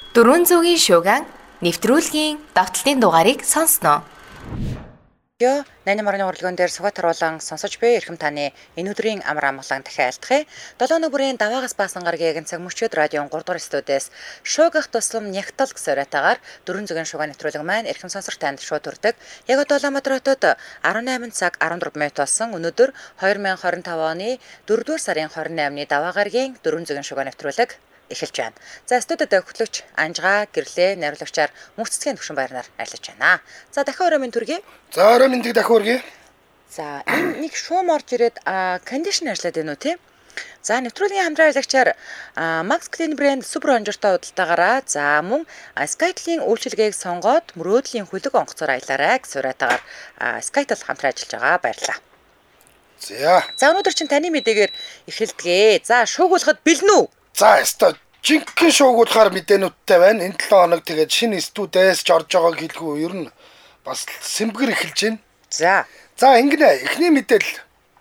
400-ийн шуугиан нэвтрүүлгийн давталтын дугаарыг сонсноо. Йоо, 8-ны урлагийн дээр сугат харуулан сонсож буй эрхэм таны энэ өдрийн амар амгалан дахиад айлтгая. 7 нүрийн даваагаас баасан гарагийн цаг мөчөөд радион 3 дугаар студиэс шуугах туслам нягтал гэсэн уриатаагаар 400-ийн шууган нэвтрүүлэг маань эрхэм сонсогч танд шууд хүрдэг. Яг одоо Улаанбаатар хотод 18 цаг 14 минут болсон. Өнөөдөр 2025 оны 4-р сарын 28-ны даваа гарагийн 400-ийн шууган нэвтрүүлэг эхэлж байна. За студид хөтлөгч Анжгаа гэрлээ найруулагчаар мөнхцгийн төвшин баярнаар ажиллаж байна. За дахин орой минь төргий. За орой минь дахин өргий. За энэ нэг шуум орж ирээд кондишн ажиллаад байна уу тий? За нэвтрүүлгийн хамтран аялагчаар Max Clean брэнд супер хонжортой худалдаагаараа за мөн Skytel-ийн үйлчилгээг сонгоод мөрөөдлийн хөлөг онгоцоор аялаарай гэсэн уриатаагаар Skytel хамтран ажиллаж байгаа. Баярлалаа. За өнөөдөр чинь таны мэдээгээр эхэлдэгэ. За шуугуулахад бэлэн үү? За яста жинхэнэ шуугуулахаар мэдээнүүдтэй байна. Энэ 7 хоног тэгээд шинэ студиэс орж байгааг хэлгүй ер нь бас сэмбгэр эхэлж байна. За ингэнэ эхний мэдээлэл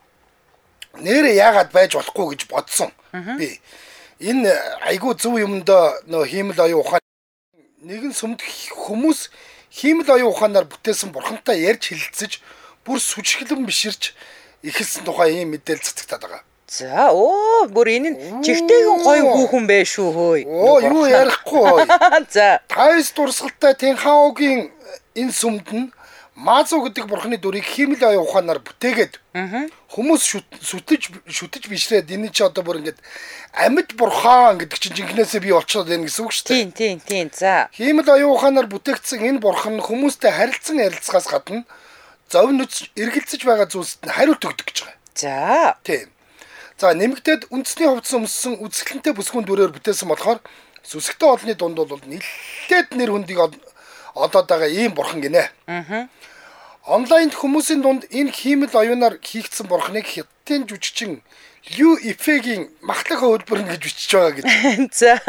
нэрээ яагаад байж болохгүй гэж бодсон. Би энэ айгүй зөв юмд нөө хиймэл оюун ухаан нэгэн сүмд хүмүүс хиймэл оюун ухаанаар бүтээсэн бурхантай ярьж хэлэлцэж бүр сүжиглэн биширч эхэлсэн тухай ийм мэдээлэл цацагтаад байгаа. За бүр энэ нь чигтэйгэн гоё хүүхэн бэ шүү хөөе. Юу ярихгүй. За тайс дурсгалтай Тэнхаогийн энэ сүмд нь Мазу гэдэг бурхны дүрийг хиймэл оюун ухаанаар бүтээгээд хүмүүс шүтэж бишрээд энэ чи одоо бүр ингээд амьд бурхан гэдэг чинь жинхнээсээ бий болчиход байна гэсэн үг шүү дээ. Тийм. За хиймэл оюун ухаанаар бүтээгдсэн энэ бурхан хүмүүстэй харилцан ярилцахаас гадна зовнөж эргэлзэж байгаа зүйлсэд нь хариулт өгдөг гэж байгаа. За тийм. За нэмэгдээд үндэсний хувцас өмссөн үзэсгэлэнтэй бүсгүйн дүрээр бүтээсэн болохоор сүсгтэй олонний дунд бол нэлээд нэр хүндийг олоод байгаа ийм бурхан гинэ. Онлайнд хүмүүсийн дунд энэ хиймэл оюунаар хийгдсэн бурханыг хятадын жүжигчин Лю Ифегийн махлах хөлбөр гэж бичиж байгаа гэж. За.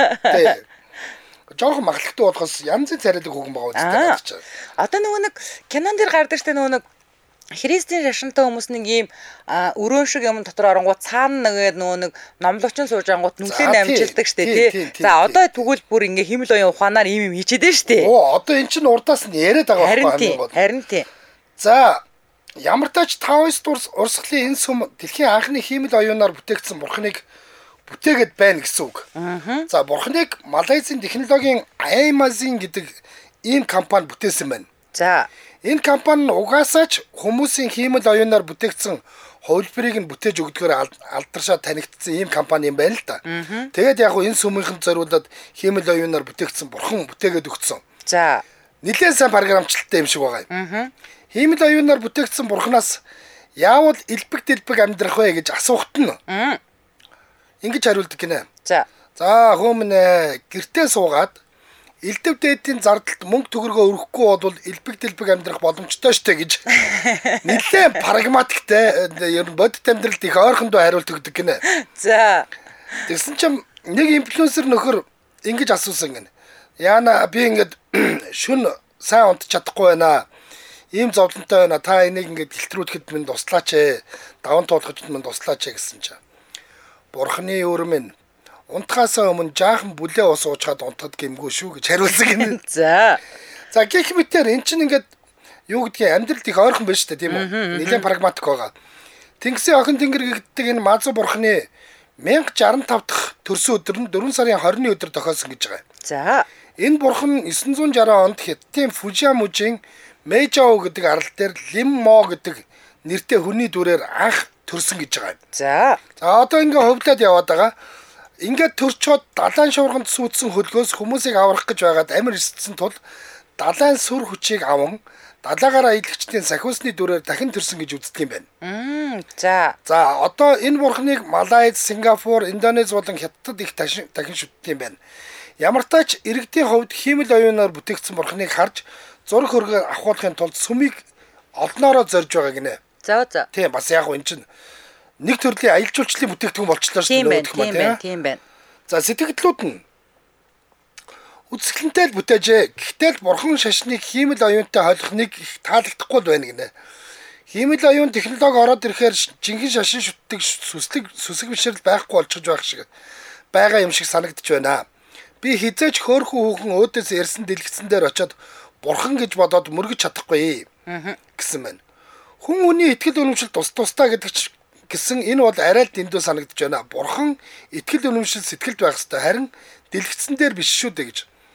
Жохон махлагтай болохоос янзын царайдаг хүүхэн байгаа үстэй гэж. Одоо нөгөө нэг кинон дээр гардаг штэ нөгөө нэг христийн шашинтай хүмүүс нэг ийм өрөөн шиг юм дотор оронгууд цаана нэгээд нөгөө нэг номлогчин сууж ангууд нүглэн амжилдаг штэ тий. За одоо тэгвэл бүр ингээ хиймэл оюун ухаанаар ийм хийчихэд нь штэ. Одоо эн чинь урдаас нь яриад байгаа байхгүй. Харин тий. За ямар тач Таоист урсгалын энэ сүм дэлхийн анхны хиймэл оюунаар бүтээгдсэн бурхныг бүтээгээд байна гэсэн үг. За бурхныг Малайзийн технологийн Amazon гэдэг ийм компани бүтээсэн байна. За энэ компани нь угаасаач хүмүүсийн хиймэл оюунаар бүтээгдсэн хувилбарыг нь бүтээж өгдөгөөр алдаршаа танигдсан ийм компани юм байна л да. Тэгээд яг энэ сүмийнхэн зориулаад хиймэл оюунаар бүтээгдсэн бурхан бүтээгээд өгсөн. За нэлээд сайн програмчлалтай юм шиг байгаа юм. Хиймэл оюунаар бүтээгдсэн бурханаас яавал элбэг дэлбэг амьдрах вэ гэж асуухт нь ингэж хариулдаг гинэ. За хүмүүнэ гэртээ суугаад элдв дээдийн зардалд мөнгө төгрөгөө өргөхгүй бол элбэг дэлбэг амьдрах боломжтой штэ гэж нэлээд прагматиктэй ер нь бодит амьдралд их ойрхондоо хариулт өгдөг гинэ. За тэгсэн чинь нэг инфлюенсер нөхөр ингэж асуусан гинэ. Яана би ингэж шүн сайн унтж чадахгүй байна. Ийм зовлонтой байна. Та энийг ингэж гэлтрүүлэхэд минь туслаач ээ. Даван туулахад минь туслаач ээ гэсэн чинь. Бурхны өрмөн унтахаасаа өмнө жаахан бүлээ ус уучгаад унтахад гэмгүй шүү гэж хариулсан гинэ. За гэх мэтээр эн чинь ингээд юу гэдгийг амьдралд их ойрхон байна шүү дээ тийм үү? Нэлээд прагматик байгаа. Тэнгисийн охин тэнгэр гэгддэг энэ Мазу бурхны 1065 дахь төрсөн өдөр нь 4 сарын 20-ны өдөр тохиосон гэж байгаа. За энэ бурхан 960 онд Хятадын Фужиамужийн Мэжао гэдэг арал дээр Лиммо гэдэг нэртэй хүний дүрээр анх төрсөн гэж байгаа. За одоо ингээ хувьлаад яваад байгаа. Ингээд төрчөөд далайн шуурганд сүйдсэн хөлгөөс хүмүүсийг аврах гэж байгаад амир ирсэн тул далайн сүр хүчийг аван далаагаараа ийлэгчдийн сахиусны дүрээр дахин төрсөн гэж үздэг юм байна. За одоо энэ бурхныг Малайз, Сингапур, Индонез болон Хятадд их дахин шүтдэг юм байна. Ямар тач иргэдийн хувьд хиймэл оюунаар бүтээгдсэн бурхныг харж зураг хөргөө авахуулахын тулд сүмийг олноороо зорж байгаа гинэ. За. Тийм бас яг энэ чинь нэг төрлийн аялал жуулчлалын бүтээгдэхүүн болчихлоо шүү дээ. Тийм байна. За сэтгэлдлүүд нь үзэсгэлэнтэй л бүтээжээ. Гэхдээ л бурхан шашныг хиймэл оюунтай хойлохныг их таалагдахгүй байна гинэ. Хиймэл оюун технологи ороод ирэхээр жинхэнэ шашин шүтдэг сүсэг бишрэл байхгүй болчихж байх шиг байгаа юм шиг санагдчих байна. би хизээч хөөхөн хүүхэн өөдөөс ярьсан дэлгэцэн дээр очиод бурхан гэж бодоод мөргөж чадахгүй гэсэн байна. Хүн хүний итгэл үнэмшил тусдаа гэдэг гэсэн энэ бол арай л дэндүү санагдаж байна. Бурхан итгэл үнэмшил сэтгэлд байх ёстой. Харин дэлгэцэн дээр биш шүү дээ гэж.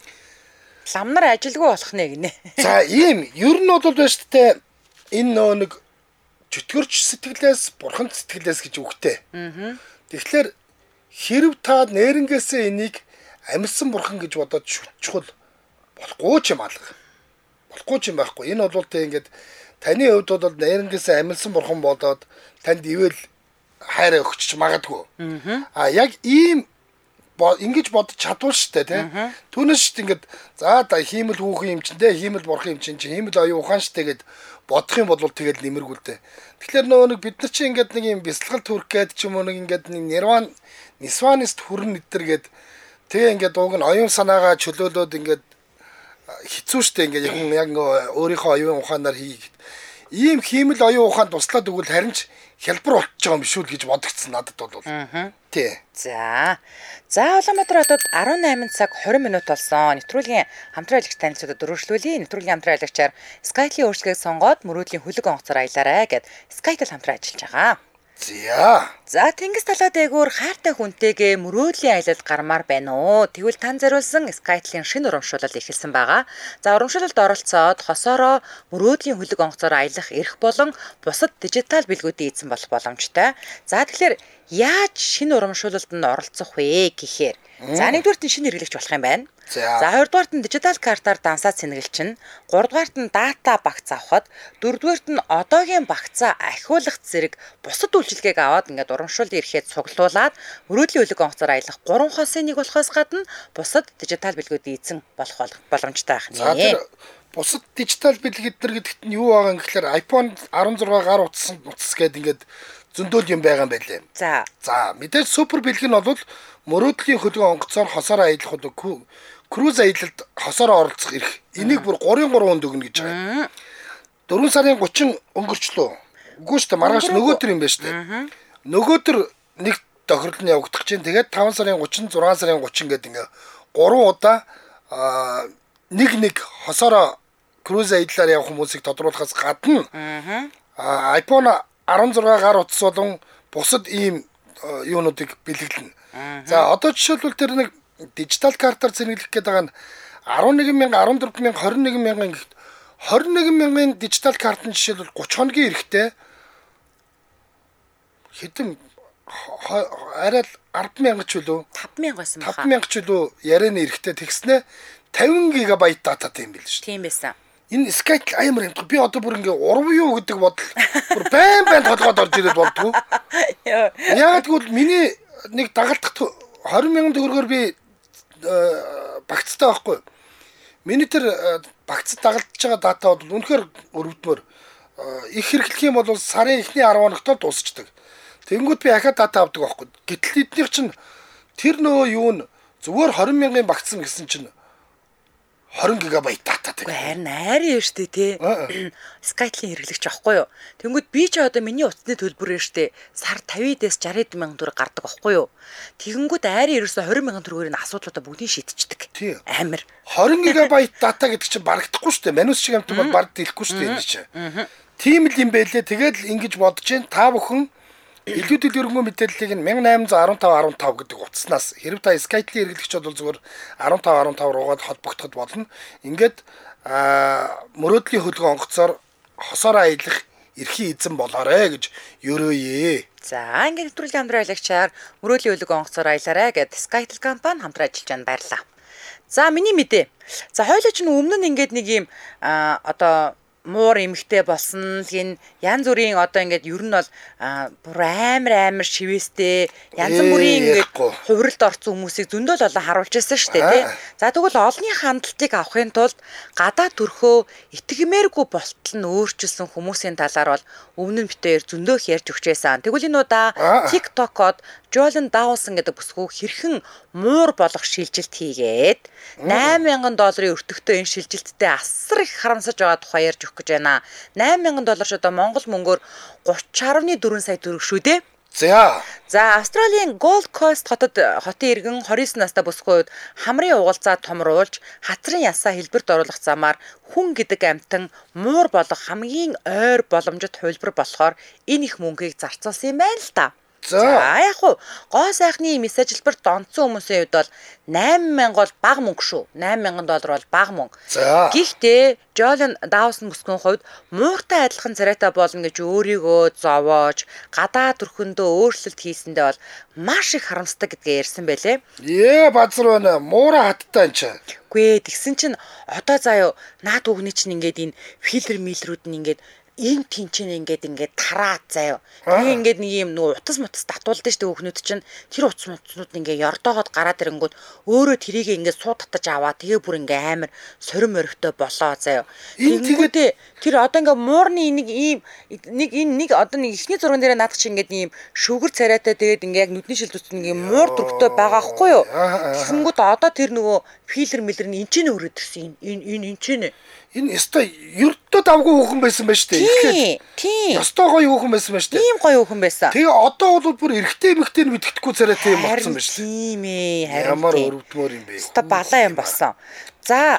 Ламнар ажилгүй болох нэ гинэ. За ийм ер нь бол байна шүү дээ. Энэ нөө нэг чөтгөрч сэтгэлээс бурхан сэтгэлээс гэж үгтэй. Тэгэхээр хэрв та нэрнгээсээ энийг амьсан бурхан гэж бодоод шүтчихвэл болохгүй ч юм алга. Болохгүй ч юм байхгүй. Энэ бол тэ ингээд таны хувьд бол нэрнгээсээ амьсан бурхан бодоод танд ивэл хайраа өгч магадгүй. Яг ийм ингэж бодож чадвал штэ тий. Түүнээс штэ ингээд за хиймэл хүүхэн юм чин тий, хиймэл бурхан юм чин, хиймэл оюун ухаан штэ гэд бодох юм бол тэгэл нэмэргүүлдэ. Тэгэхээр нөгөө нэг бид нар чи ингээд нэг юм бясалгал төрөх гээд ч юм уу нэг ингээд нисванист хүрэн нэтэр гээд тэгээ ингээд уг нь оюун санаагаа чөлөөлөөд ингээд хэцүү штэ ингээд яг өөрийнхөө оюун ухаанаар хийгээд ийм хиймэл оюун ухаан туслаад өгвөл харин ч хялбар болчих байгаа юм биш үү гэж бодогдсон надад бол. Тий. За Улаанбаатар хотод 18 цаг 20 минут болсон. Нэвтрүүлгийн хамтран аялагч танилцуулаад өргөжлүүлье. Нэвтрүүлгийн хамтран аялагчаар Skytel өөрчлөлтийг сонгоод мөрөөдлийн хөлөг онгоцоор аялаарай гэд Skytel хамтран ажиллаж байгаа. За тэнгис талаа дээгүүр хайртай хүнтэйгээ мөрөөдлийн аялалд гармаар байна уу? Тэгвэл тань зориулсан Skytel-ийн шинэ урамшуулал эхэлсэн байгаа. За урамшуулалд оролцоод хосоороо мөрөөдлийн хөлөг онгоцоор аялах эрх болон бусад дижитал бэлгүүдийн эзэн болох боломжтой. За тэгэхээр яаж шинэ урамшуулалд нь оролцох вэ гэхээр за нэгдүгээрт нь шинэ хэрэглэгч болох юм байна. За хоёрдугаарт нь дижитал картаар дансаа цэнгэлчин, гуравдугаарт нь дата багц авахад, дөрөвдүгээрт нь одоогийн багцаа ахиулах зэрэг бусад үйлчилгээг аваад ингээд урамшууллын эрхээ цуглуулад мөрөөдлийн хөлөг онгоцоор аялах 3 хосын нэг болохоос гадна бусад дижитал бэлгүүдийн эзэн болох боломжтой байх нь. За тэр бусад дижитал бэлгэд нар гэдэгт нь юу байгаа юм гэхээр iPhone 16 гар утас гэдэг ингээд зөндөөл юм байгаа юм байлээ. За мэдээж супер бэлэг нь бол мөрөөдлийн хөлөг онгоцоор хосоор аялах уу круз аялалд хосоор оролцох эрх. Энийг бүр 3 өнд өгнө гэж байгаа. 4 сарын 30 өнгөрчлөө. Үгүй шүү дээ маргааш нөгөөдөр юм байна шүү дээ. Нөгөөдөр нэг тохирол нь явагдах чинь тэгээд 5 сарын 30, 6 сарын 30 гэдэг ингээ 3 удаа нэг хосоор круз аяллаар явах хүмүүсийг тодруулахаас гадна iPhone 16 гар утас болон бусад ийм юунуудыг бэлгэлнэ. За одоо жишээлбэл тэр нэг дижитал картаар цэнгэлэх гэдэг байгаа нь 11,000, 14,000, 21,000 гэхэд 21,000-ын дижитал карт нь жишээлбэл 30 хоногийн эрэхтэй хэдэн арай л 10,000 ч үлээ 5,000 байсан баха. 5,000 ч үлээ ярианы эрэхтэй тэгснэ 50 ГБ дататай юм байл шүү. Тийм байсан. Энэ Skytel амар юм. Би одоо бүр ингээ урав юу гэдэг бодол бүр байн толгойд орж ирээд болдгоо. Яг тэгвэл миний нэг дагалдах 20,000 төгрөгөөр би багцтай байхгүй. Миний тэр багцд дагалдж байгаа дата бол үнэхээр өрөвдмөр. Их хэрэглэх юм бол сарын эхний 10 хоногт дуусчдаг. Тэнгүүд би ахаа дата авдаг байхгүй. Гэтэл эднийх чинь тэр нөө юу н зүгээр 20,000-ын багцсан гэсэн чинь 20 ГБ дататай. Харин хайрын штэ тий. Skytel-ийн хэрэглэгч аахгүй юу. Тэнгүүд би ч одоо миний утасны төлбөрөө штэ сар 50-ээс 60,000 төгрөг гардаг аахгүй юу. Тэгэнгүүт айрын ерөөсө 20,000 төгрөгийн асуудлуудаа бүгдийг шийдчихдэг. Амар. 20 ГБ дата гэдэг чинь барагдахгүй штэ. Манус шиг амт бол бард дэлэхгүй штэ энэ чинь. Тийм л юм байлээ. Тэгээд л ингэж бодож जैन та бүхэн илүү дэлгэрэнгүй мэдээллийг нь 1815 гэдэг утаснаас хэрэг та Skytel-ийн хэрэглэгч бол зүгээр 15 руугаад холбогдоход болно. Ингээд мөрөөдлийн хөлөг онгоцоор хосоор аялах эрхийн эзэн болоорой гэж ерөөе. За ингээд нэвтрүүлгийн хамтран аялагчаар мөрөөдлийн хөлөг онгоцоор аялаарай гэд Skytel компани хамтран ажиллаж байна, баярлалаа. За миний мэдээ. За хоёулаа ч өмнө нь ингээд нэг юм одоо муур эмхтэй болсон гин янз бүрийн одоо ингээд ер нь бол бүр амар шивэстэй янз бүрийн ингээд хувиралд орсон хүмүүсийг зөндөл олон харуулж байсан шүү дээ тий. За тэгвэл олонний хандлтыг авахын тулд гадаа төрхөө итгэмээргүй болтол нь өөрчилсөн хүмүүсийн талаар бол өмнө нь битээр зөндөөх ярьж өгч байсан. Тэгвэл энэ удаа TikTok-од Jolin Dawson гэдэг бүсгүй хэрхэн муур болох шилжилт хийгээд $8,000 өртөгтэй энэ шилжилттэй асар их харамсаж байгаа тухай ярьж өгөх гэж байна. $8,000 ч одоо Монгол мөнгөөр 30.4 сая төгрөг шүү дээ. За Австралийн Gold Coast хотын иргэн 29 настай бүсгүй үед хамрын угалзаа томруулж хацрын ясаа хэлбэрт оруулах замаар хүн гэдэг амьтан муур болох хамгийн ойр боломжит хувилбар болохоор энэ их мөнгийг зарцуулсан юм байна л та. За яг хуу гоо сайхны мис ажилбарт донцсон хүмүүсийн хувьд бол 8,000 бол бага мөнгө шүү. $8,000 бол бага мөнгө. Гэхдээ Жолин Даусн бүсгүйн хувьд мууртай адилхан царайтай болно гэж өөрийгөө зовоож гадаа төрхөндөө өөрчлөлт хийсэндээ бол маш их харамсдаг гэдгээ ярьсан байлээ. Базар байна. Муура хаттай энэ. Үгүй тэгсэн чинь одоо заяа наад үгний чинь ингээд энэ фильтр милрүүд нь ингээд ийм тэнцэн ингээд тараад заяа. Тэгээ ингээд нэг юм нөгөө утас мутас татуулдаг шүү дээ хүүхнүүд чинь. Тэр утас мутснууд ингээд ёрдоогоод гараад ирэнгүүт өөрөө тэрийг ингээд суу татаж аваа. Тэгээ бүр ингээд амар сорим моригтой болоо заяа. Тэгэнгүүтээ тэр одоо ингээд муурны нэг одоо нэг ихний зурган дээр наадах чинь ингээд ийм шүгэр царайтай тэгээд ингээд яг нүдний шил төсөв нэг юм муур дөрөвтэй байгаа хгүй юу. Тэгэнгүүт одоо тэр нөгөө филер мэлэр нь энчэнэ өрөөд ирсэн. Энэ энчэнэ. Энэ өстой ердөө давгүй хүүхэн байсан байж тээ. Тийм. Өстой гоё хүүхэн байсан байж тээ. Тийм гоё хүүхэн байсан. Тэгээ одоо бол бүр эрэгтэй эмэгтэй нь мэддэхгүй царайтай юм болсон байж тээ. Тийм ээ. Ямар өрөвдмөр юм бэ? Өстой балаа юм болсон. За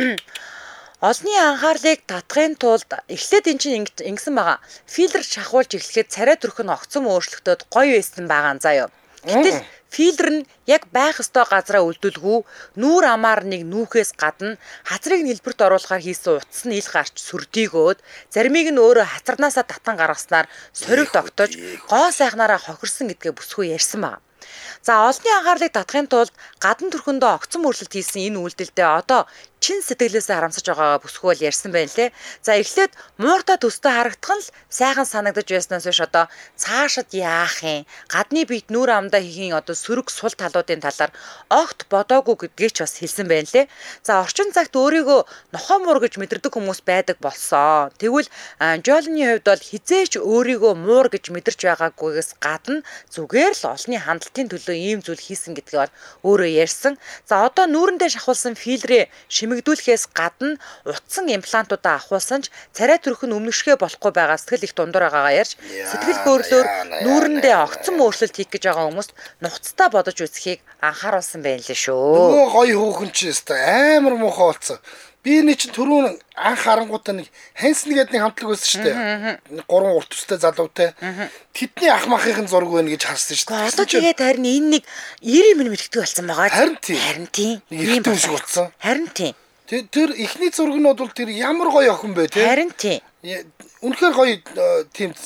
олонний анхаарлыг татахын тулд эхлээд эн чинь ингэсэн байгаа. Фильтр шахуулж эхлэхэд царай төрх нь огцом өөрчлөгдөд гоё байсан байгаа заяа. Гэтэл фильтр нь яг байх ёстой газараа үлдүүлгүй нүүр амаар нэг нүүхээс гадна хацрыг хэлбэрт оруулахаар хийсэн утас нь ил гарч сүрдийгөөд заримыг нь өөрөө хацарнаасаа татан гаргаснаар сориг тогтож гоо сайхнаараа хохирсон гэдгээ бүсгүй ярьсан байна. За олонний анхаарлыг татахын тулд гадна төрхөндөө огцом өөрчлөлт хийсэн энэ үйлдэлдээ одоо чин сэтгэлээсээ харамсаж байгаагаа бүсгүй бол ярьсан байна лээ. За эхлээд мууртай төстэй харагдах нь л сайхан санагдаж байснаас биш одоо цаашид яах юм? Гадны биет нүүр амдаа хийхийн одоо сөрөг сул талуудын талаар огт бодоогүй гэдгийг ч бас хэлсэн байна лээ. За орчин цагт өөрийгөө нохоо муур гэж мэдэрдэг хүмүүс байдаг болсон. Тэгвэл Жолины хувьд бол хизээч өөрийгөө муур гэж мэдэрч байгаагүйгээс гадна зүгээр л олонний хандлтын төлөө ийм зүйл хийсэн гэдгийг бол өөрөө ярьсан. За одоо нүүрэндээ шахуулсан фильтрээ шимэгдүүлэхээс гадна утсан имплантуудаа ахуулсан ч царай төрөх нь өмнөшгөө болохгүй байгаа сэтгэл их дундуур байгаагаа ярьж сэтгэл хөдлөлөөр нүүрэндээ огцом өөрчлөлт хийх гэж байгаа хүмүүст нухацтай бодож үзхийг анхааруулсан байна лээ шүү. Нөгөө гоё хөөхөн чи өстой амар муухай болсон. Би энэ чинь түрүүн анх харангуудаа нэг Хэнсэн гэдэг нэг хамтлаг байсан шүү дээ. 3 урт төстэй залуутай. Тэдний ах махын зураг байна гэж харсан шүү дээ. Одоо тэгээд харин энэ нэг 90 минут мэддэг болсон байгаа. Харин тийм. Ийм шиг утсан. Харин тийм. Тэр ихний зургнууд бол тэр ямар гоё охин бэ те. Харин тийм. Үнэхээр гоё тийм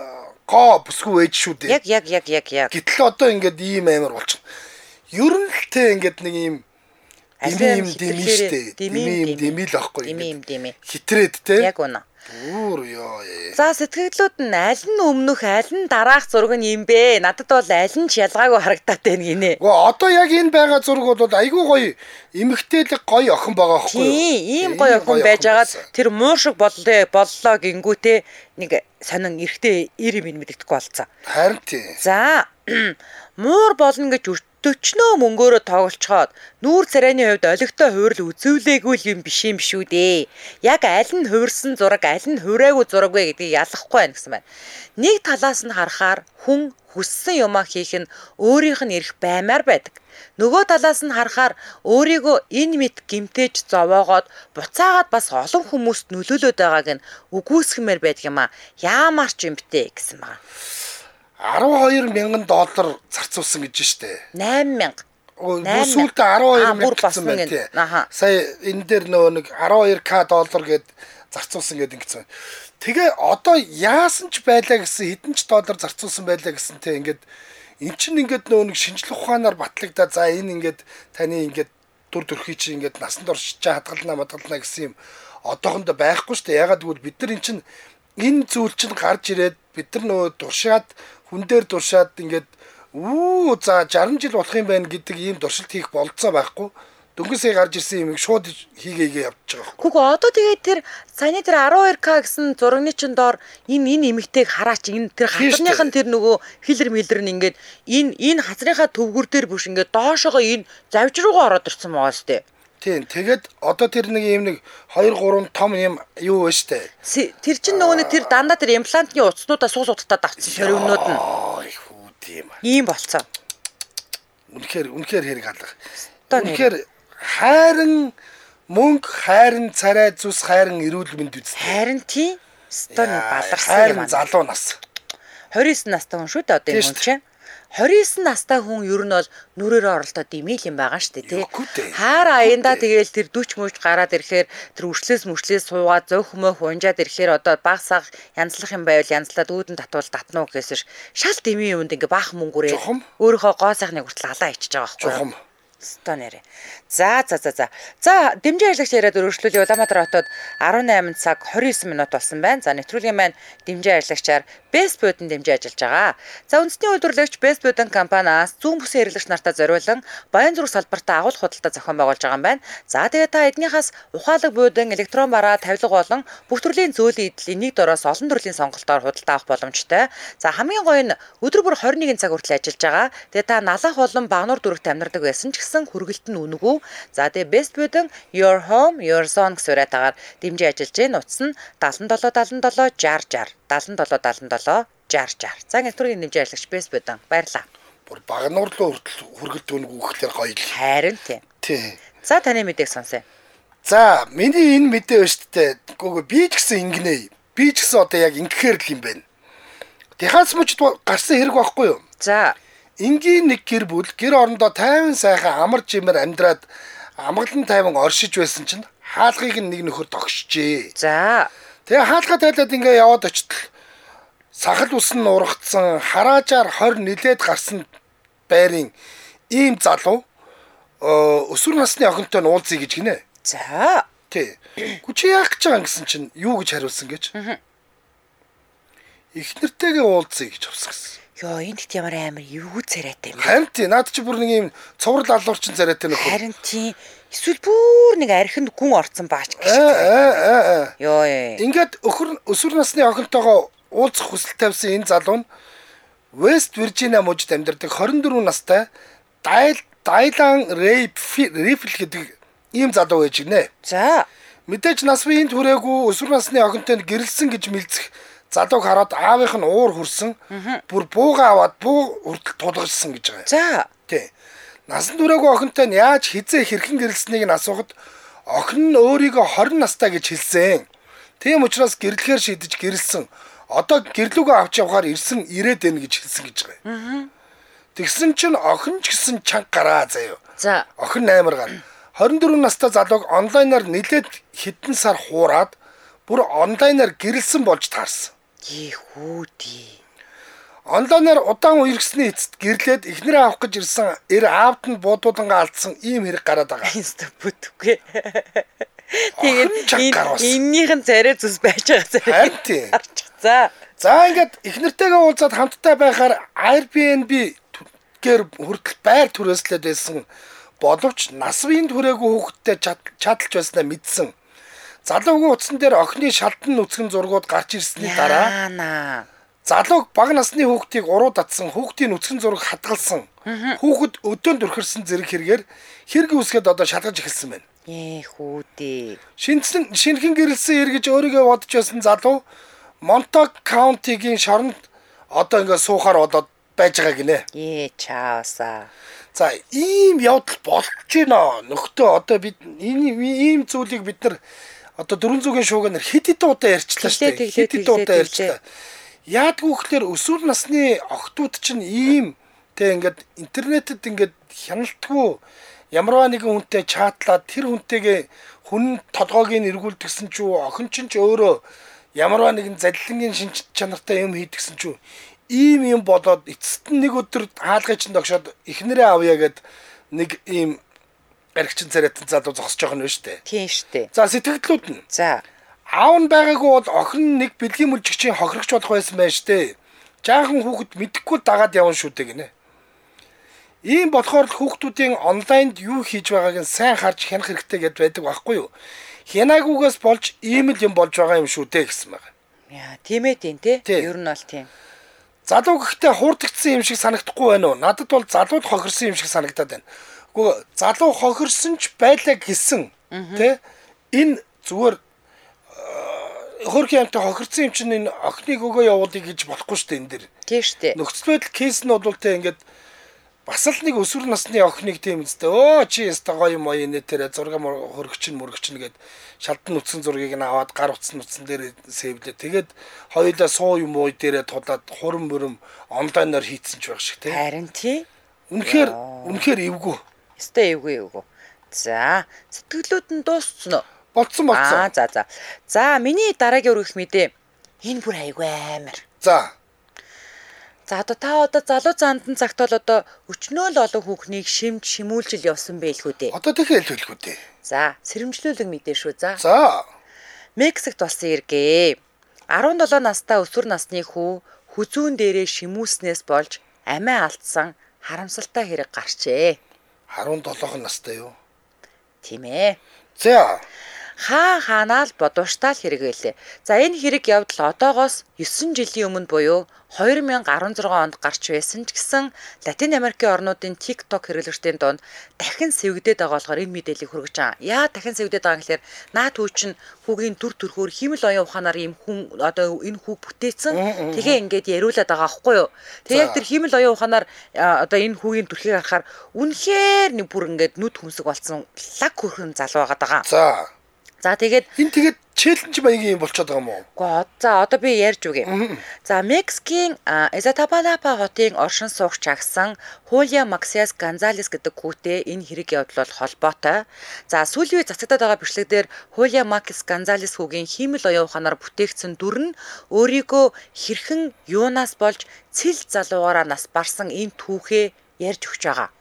гоо бүсгүй ээж шүү дээ. Яг. Гэтэл одоо ингээд ийм амар болчих. Ер нь л те ингээд нэг ийм дэмил ахгүй. Хитрээд те. Яг үнэ. Өөр ёо. За сэтгэлдлүүд нь аль нь өмнөх аль нь дараах зураг нь юм бэ? Надад бол аль нь ч ялгаагүй харагдаад байна гинэ. Одоо яг энэ байгаа зураг бол айгүй гоё эмэгтэйлэг гоё охин байгаа байхгүй юу? Тийм, ийм гоё охин байжгаад тэр муу шиг боллоо гингүүтээ нэг сонин эрэгтэй 90 минут мэддэхгүй болцсон. Харин тийм. За муур болно гэж төчнөө мөнгөөрөө тоглолцоход нүүр царайны хувьд олигтой хуурал үзүүлээгүй юм биш юм шүү дээ. Яг аль нь хувирсан зураг, аль нь хувираагүй зураг вэ гэдгийг ялахгүй байна гэсэн байна. Нэг талаас нь харахаар хүн хүссэн юмаа хийх нь өөрийнх нь эрх баймаар байдаг. Нөгөө талаас нь харахаар өөрийгөө энэ мэт гимтээж зовоогоод буцаагаад бас олон хүмүүст нөлөөлөд байгааг нь үгүйсгэмээр байдаг юм а. Яамар ч юм бтэ гэсэн байна. $12,000 зарцуулсан гэж штэ. 8,000. Сүүлдээ 12,000 гэсэн байна тий. Сая энэ дээр нөгөө нэг $12K гэд зарцуулсан гэдэг ингэсэн. Тэгээ одоо яасан ч байлаа гэсэн хэдэн ч доллар зарцуулсан байлаа гэсэн тий. Ингээд эн чинь ингээд нөгөө нэг шинжлэх ухаанаар батлагдаа за энэ ингээд таны ингээд дүр төрхий чи ингээд насанд оршиж хадгалнаа гэсэн юм одоохондоо байхгүй штэ. Ягаад гэвэл бид нар эн чинь энэ зүйл чинь гарч ирээд бид нар нөгөө туршаад хүн дээр туршаад ингээд за 60 жил болох юм байна гэдэг ийм туршилт хийх болцоо байхгүй. Дөнгөсөө гарч ирсэн юм шууд хийгээгээ явж байгаа. Хүүхөө одоо тэгээд тэр саяны тэр 12K гэсэн зурагны чин доор энэ эмэгтэйг хараач энэ тэр хатарных нь тэр нөгөө фильтр нь ингээд энэ хацрынхаа төвгөр дээр бүш ингээд доошоогоо энэ завж руугаа ороод ирсэн байгаа сте. Тийм. Тэгээд одоо тэр нэг юм нэг 2 3 том юм юу вэ штэ. Тэр чин нөгөө тэр дандаа тэр имплантны утаснуудаа суус уталтаад авчихсан шоригнууд нь. ийм. Ийм болцоо. Үнэхээр хэрэг алга. Үнэхээр хайран мөнгө, хайран царай зүс, хайран эрүүл мэнд үст. Харин тийм. Стоны баларсан юм аа. Хайран залуу нас. 29 настай хүн шүү дээ одоо энэ хүн чинь. 29 настай хүн ер нь бол нүрээрээ оролдоод имэйл юм байгаа шүү дээ тий. Хаар аяндаа тэгээл тэр 40 мөч гараад ирэхээр тэр үрслээс суугаад зөөхмөө унжаад ирэхээр одоо багсаг янзлах юм байвал янзлаад үүдэн татвал татна уу гэсэн шал дэмий юмд ингээ баах мөнгөөрээ өөрийнхөө гоо сайхныг хүртэл алаа ичиж байгаа байхгүй юу. Стонерэ. За дэмжин ажлагч яриад өргөжлүүлээ Улаанбаатар хотод 18 цаг 29 минут болсон байна. За нэвтрүүлгийн маань дэмжин ажлагчаар Best Food-ын дэмжиж ажиллаж байгаа. За үндэсний үйлдвэрлэгч Best Food-ын компаниас зүүн бүсийн хэрэглэгч нартаа зориулан баян зүрх салбартаа агуулга худалдаа зохион байгуулж байгаа юм байна. За тэгээд та эднийхээс ухаалаг буудан электрон бараа тавилга болон бүх төрлийн зөөлөн идэл нэг дороос олон төрлийн сонголтоор худалдаа авах боломжтой. За хамгийн гоё нь өдөр бүр 21 цаг хүртэл ажиллаж байгаа. Тэгээд та налах болон багнуур дүрэгт амьдардаг байсан ч гэсэн хүргэлт нь үнэгүй. За тэгээд Best Food-ын Your Home, Your Zone гэсэн уриатаагаар дэмжиж ажиллаж байна. Утас нь 77 77 60 60 77 77 60 60. За нэвтрүүлгийн дэмжиж ажиллагч Best Food-ын баярлаа. Бүр багнуур руу хүртэл хүргэлт үнэгүй гэхээр гоё л. Харин тийм. Тий. За таны мэдээг сонсъё. За миний энэ мэдээ ба штэ. Гүг би ч гэсэн ингэнэ. Би ч гэсэн одоо яг ингэхээр л юм байна. Техас мөчд гарсан хэрэг байхгүй юу? За энгийн нэг гэр бүл гэр орондоо тайван сайхан амар жимээр амьдраад амгалан тайван оршиж байсан чинь хаалгыг нэг нөхөр тогшжээ. За тэгээ хаалгаа тайлаад ингээ яваад очтол сахал ус нь ургацсан хараажаар 20 нилээд гарсан байрын ийм залуу өсвөр насны охинтой нь уулзъя гэж гинэ. За тий. Гүчи яах гэж байгаа гэсэн чинь юу гэж хариулсан гэж. Их нэртэйгээ уулзъя гэж авсан гэсэн. Йоо энд ихт ямар амар эвгүй царайтай юм. Харин тий наад чи бүр нэг юм цоврал алуурчин царайтай нөхөр. Харин тий эсвэл бүр нэг архинд гүн орцсон баач гэж. Йоо ингээд өсвөр насны охинтойгоо уулзах хүсэл тавьсан энэ залуу нь West Virginia мужид амьдардаг 24 настай Дайлан Рифл гэдэг ийм залуу байж гинэ. За мэдээж нас бие энд хүрээгүй өсвөр насны охинтой гэрэлсэн гэж мэлцэх залууг хараад аавынх нь уур хүрсэн бүр бууга аваад буу хүртэл тулгарсан гэж байгаа. За тий. Насанд хүрээгүй охинтой нь яаж хизээ хэрхэн гэрэлснийг нь асуухад охин нь өөрийгөө 20 настай гэж хэлсэн. Тийм учраас гэрлэхээр шийдэж гэрэлсэн. Одоо гэрлүүгөө авч явахаар ирсэн ирээд байна гэж хэлсэн гэж байгаа. Тэгсэн чинь охин ч гэсэн чанга гараа заяа. За охин 8 гар 24 настай залууг онлайнаар нэлээд хэдэн сар хуураад бүр онлайнаар гэрэлсэн болж таарсан. Ийхүүдий. Онлайнаар удаан үерхсний эцэст гэрлээд эхнэрээ авах гэж ирсэн аавд нь буудуулангаа алдсан ийм хэрэг гараад байгаа. Инста бүтггүй. Тэгээд эннийхэн царай зүс байж байгаа царай. За ингээд эхнэртэйгээ уулзаад хамтдаа байхаар Airbnb гэр хүртэл байр түрээслээд байсан боловч нас биеийн түрээгүй хүүхэдтэй чадалж байснаа мэдсэн. Залуугийн утсан дээр охины шалтан нүцгэн зургууд гарч ирсний дараа залууг бага насны хүүхдийг уруу татсан, хүүхдийн нүцгэн зураг хадгалсан. Хүүхэд өдөөнд өрхөрсөн зэрэг хэрэгээр хэрэг үүсгээд одоо шалгаж эхэлсэн байна. Хүүдээ. Шинхэн гэрэлсэн эргэж өөрийгөө бодож байсан залуу Montauk County-гийн шоронд одоо ингээд суухаар болоод байж байгаа гинэ. Чаасаа. За ийм явдал болж байна. Нөхдөө одоо бид ийм зүйлийг бид нар одоо 400-ийн шуугаар хэд удаа ярьчлаа шүү дээ. Хэд удаа ярьчлаа. Яадгүй гэхээр өсвөр насны охтууд чинь ийм тэг ингээд интернетэд ингээд хяналтгүй ямарваа нэгэн хүнтэй чатлаад тэр хүнтэйгээ хүн толгойг нь эргүүлдэгсэн ч охин чинь ч өөрөө ямарваа нэгэн залилангийн шинж чанартай юм хийдгсэн ч ийм болоод эцэст нь нэг өдөр хаалгыг чинь тогшоод эхнэрээ авъя гэд нэг ийм архичин царайтан залуу зогсож байгаа нь шүү дээ. Тийм шүү дээ. За сэтгэлдлүүд нь. За аав нь байгаагүй бол охин нэг бэлгийн мөржигчийн хохирогч болох байсан байж тээ. Жаахан хүүхэд мэдэхгүй дагаад явна шүү дээ гинэ. Ийм болохоор л хүүхдүүдийн онлайнд юу хийж байгааг нь сайн харж хянах хэрэгтэй гэд байдаг байхгүй юу? Хянаагүйгээс болж ийм л юм болж байгаа юм шүү дээ гэсэн байна. Яа, тийм ээ тийм тий. Ер нь бол тийм. Залуу гэхдээ хуурдагдсан юм шиг санагдахгүй байна уу? Надад бол залууд хохирсон юм шиг санагдаад байна. Гэхдээ залуу хохирсон ч байлаа гэсэн тий. Энэ зүгээр хөрх юмтай хохирсон юм чинь энэ охиныг өгөө явуулъя гэж болохгүй шүү дээ энэ дэр. Тийм шүү дээ. Нөхцөл байдал кейс нь бол тэ ингээд бас л нэг өсвөр насны охиныг тийм үстэй. Өө чи яста гоё юм уу нэтэрэ зураг хөргөчин гэд шалдан утсан зургийг нь аваад гар утсан дээр сэвлээ. Тэгээд хоёулаа суу юм уу дээрээ тулаад хурам мөрөм онлайнаар хийцэн ч байх шиг тийм. Харин тий. Үнэхээр эвгүй. Өстэй эвгүй. За, сэтгэлүүд нь дууссан уу? Болцсон. За, миний дараагийн өргөх мэдээ. Энэ бүр айгүй амар. За одоо та залуу заандан цагт бол одоо өчнөө л олон хүүхнийг шимүүлжил явсан байлгүй дээ. Одоо тэгэхээр хэлүүлэхгүй дээ. За, сэрэмжлүүлэг мэдээ шүү. За. Мексикт болсон иргэ. 17 настай өсвөр насны хүү хүзүүн дээрээ шимүүлснээс болж амиа алдсан харамсалтай хэрэг гарчээ. 17 настай юу? Тийм ээ. За. Хаанаа л бодууштай л хэрэг байлээ. За энэ хэрэг явдал одоогоос 9 жилийн өмнө буюу 2016 онд гарч байсан ч гэсэн Латин Америкийн орнуудын TikTok хэрэглэгчдийн донд дахин сэвэгдээд байгаа болохоор энэ мэдээллийг хүргэж байгаа. Яа дахин сэвэгдээд байгаа гэхээр наад хүү чинь хүүгийн төр төрхөөр химэл оюун ухаанаар ийм хүн одоо энэ хүүг бүтээсэн. Тэгээ ингээд яриулаад байгаа аахгүй юу. Тэгээ яг тэр химэл оюун ухаанаар одоо энэ хүүгийн төрхийг харахаар үнэхээр нэг бүр ингээд нүд хүмсэг болсон лаг хөрхөн залуу байгаа. За тэгээд энэ челленж маягийн юм болчиход байгаа юм уу? Гэхдээ за одоо би ярьж үгүй. За Мексикийн Изатапалапа хотын оршин суугч агсан Хулиа Максиас Гонзалес гэдэг хүүтэй энэ хэрэг явдал бол холбоотой. За сүүлийн үе цацагдаад байгаа бичлэгдэр Хулиа Макс Гонзалес хүүгийн химэл оюун ухаанаар бүтээгдсэн дүр нь өөрийгөө хэрхэн юунаас болж цэл залуугаараа нас барсан энэ түүхээ ярьж өгч байгаа.